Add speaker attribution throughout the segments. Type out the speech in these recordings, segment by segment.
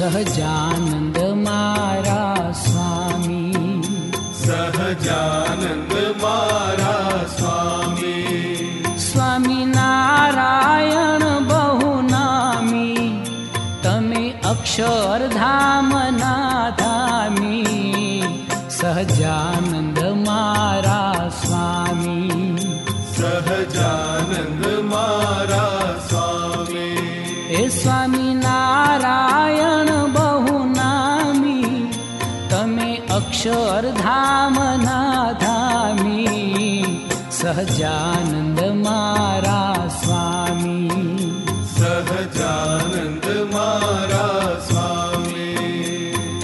Speaker 1: સહજાનંદ મારા સ્વામી,
Speaker 2: સહજાનંદ મારા સ્વામી.
Speaker 1: સ્વામી નારાયણ બહુ નામી, તમે અક્ષરધામના ધામી. સહજાનંદ મારા સ્વામી,
Speaker 2: સહજાનંદ મારા સ્વામી.
Speaker 1: એ સ્વામી નારાયણ બહુ નામી, તમે અક્ષરધામના ધામી. સહજાનંદ મારા સ્વામી,
Speaker 2: સહજાનંદ મારા સ્વામી.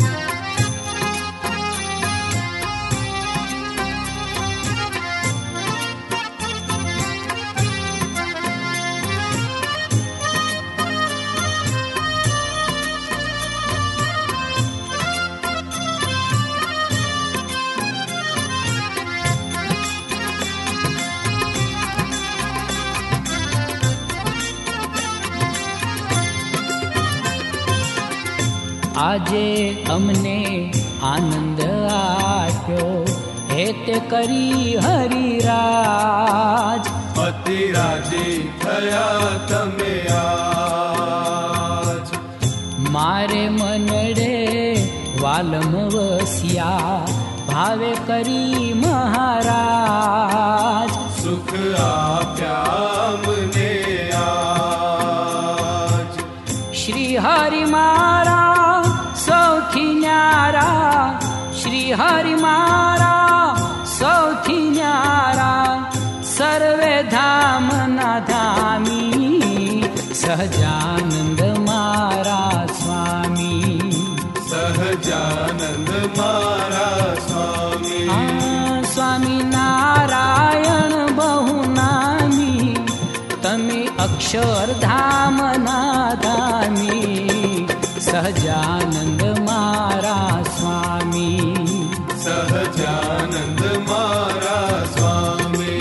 Speaker 1: આજે અમને આનંદ આપ્યો, હેતે કરી હરિરાજ.
Speaker 2: અતિ રાજી થયા તમે આજ.
Speaker 1: મારે મનડે વાલમ વસ્યા, ભાવે કરી મહારાજ.
Speaker 2: સુખ આપ્યા મને આજ.
Speaker 1: શ્રી હરિ મારા સૌથી ન્યારા, શ્રી હરિ મારા સૌથી ન્યારા. સર્વે ધામના ધામી, સહજાનંદ મારા સ્વામી.
Speaker 2: સહજાનંદ મારા સ્વામી.
Speaker 1: સ્વામી નારાયણ બહુ નામી, તમે અક્ષરધામના ધામી. સહજાનંદ મારા સ્વામી,
Speaker 2: સહજાનંદ મારા સ્વામી.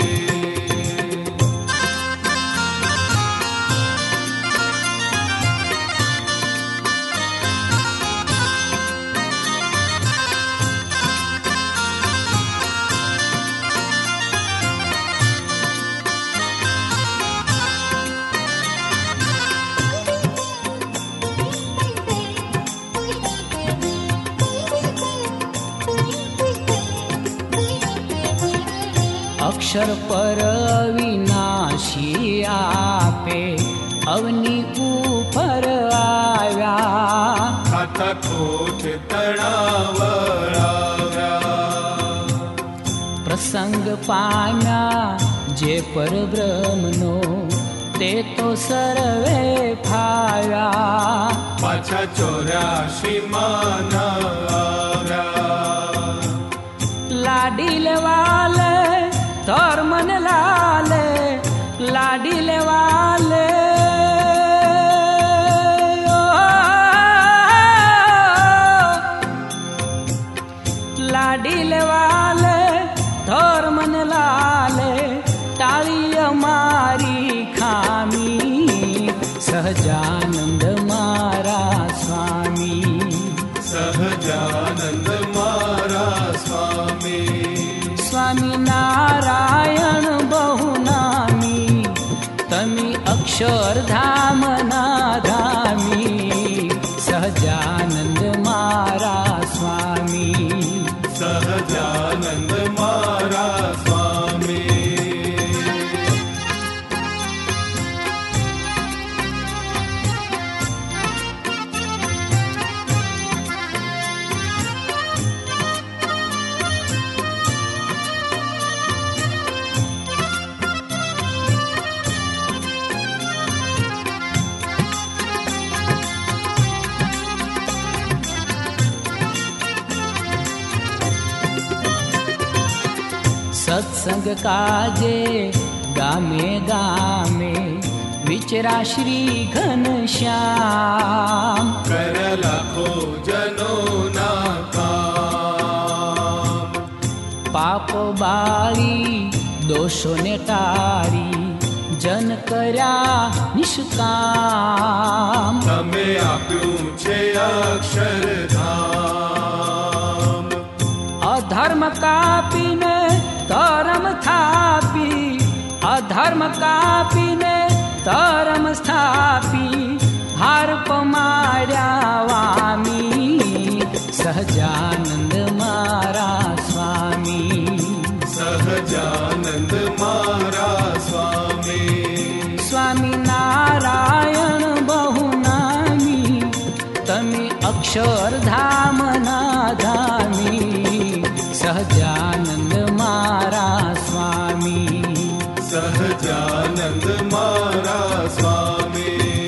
Speaker 1: અક્ષર પર અવિનાશી આપે, અવની ઉપર આવ્યા.
Speaker 2: ખાતા કોઠ તણાવડાવ્યા.
Speaker 1: પ્રસંગ પામ્યા જે પરબ્રહ્મનો, તે તો સર્વે ફાવ્યા.
Speaker 2: પાછા 84 માના આવ્યા.
Speaker 1: લાડી લેવાલે ધર્મન લાલે, લાડી લેવાલે લાડી લેવાલે ધર્મન લાલે. ટાળી અમારી ખામી, સહજાનંદ મારા સ્વામી.
Speaker 2: સહજાનંદ મારા સ્વામી.
Speaker 1: સ્વામી નારાયણ બહુ નામી, તમે અક્ષરધામના ધામી. સહજાનંદ મારા સ્વામી,
Speaker 2: સહજાનંદ મારા સ્વામી.
Speaker 1: સત્સંગ કાજે ગામે ગામે, વિચરા શ્રી ઘનશ્યામ.
Speaker 2: કર લાખો જનોના કામ.
Speaker 1: પાપો બાળી દોષોને ટાળી, જન કર્યા નિષ્કામ.
Speaker 2: તમે આપ્યું છે अक्षरधाम।
Speaker 1: अधर्म कापीने धर्म स्थापी, अधर्म कापीने धर्म स्थापी, हार पमाड्या वामी, सहजानंद मारा स्वामी,
Speaker 2: सहजानंद मारा स्वामी।
Speaker 1: स्वामी नारायण बहुनामी, तमी अक्षरधाम ना धामी, सहजानंद मारा स्वामी,
Speaker 2: सहजानंद मारा स्वामी।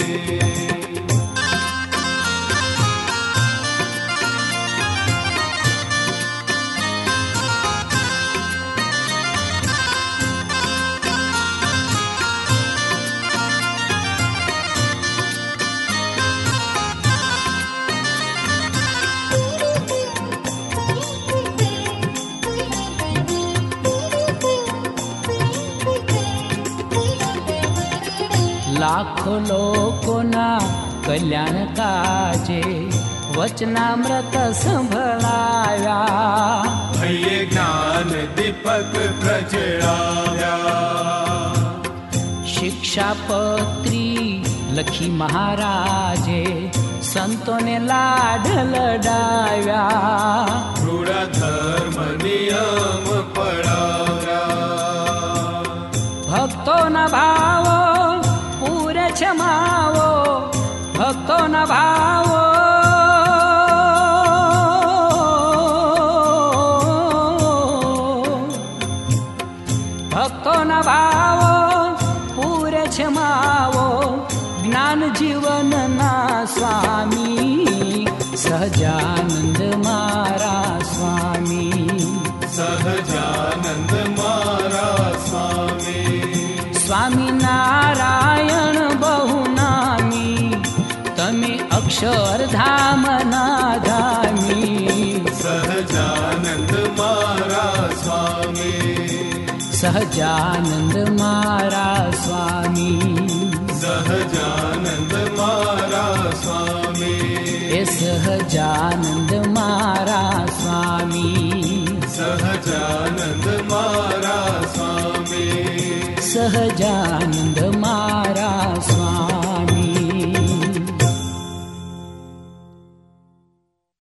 Speaker 1: लाखो लोकोना कल्याण काजे, वचनामृत संभळाव्या,
Speaker 2: भये ज्ञान दीपक प्रज्वलाव्या।
Speaker 1: शिक्षापत्री लखी महाराजे, संतोने लाड लडाव्या,
Speaker 2: दृढ धर्म नियम पळाव्या।
Speaker 1: भक्तो न भावो पुरे क्षमावो, भक्तो न भावो भक्तो न भावो पुरे क्षमावो, ज्ञान जीवन ना स्वामी, सहजानंद मारा स्वामी,
Speaker 2: सहजानंद मारा स्वामी।
Speaker 1: स्वामी नारायण बहुनामी, तमी अक्षरधाम ना धामी,
Speaker 2: सहजानंद मारा स्वामी,
Speaker 1: सहजानंद मारा स्वामी,
Speaker 2: सहजानंद मारा स्वामी।
Speaker 1: हे सहजानंद मारा स्वामी,
Speaker 2: सहजानंद मारा स्वामी,
Speaker 1: सहजानंद मारा